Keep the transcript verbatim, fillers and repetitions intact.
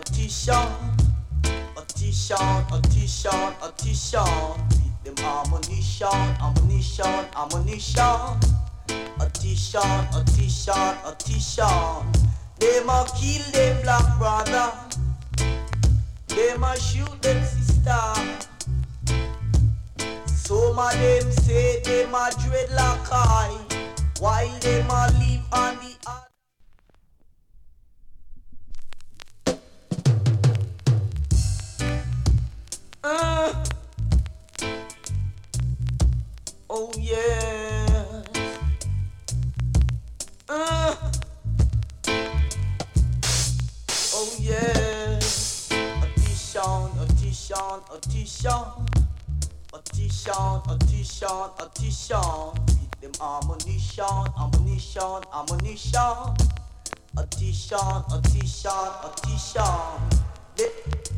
Tishan, a Tishan, a Tishan, a Tishan. Beat them ammunition, ammunition, ammunition. A Tishan, a Tishan, a Tishan. Them a kill them black brother. Them a shoot them sister. Some of them say them a dreadlock eye, while them a live on the other. Uh, oh yeah. Uh, oh yeah. A Tishan, a Tishan, a Tishan. A Tishan, a Tishan, a Tishan. Beat them ammunition, ammunition, ammunition. A Tishan, a Tishan, a Tishan. They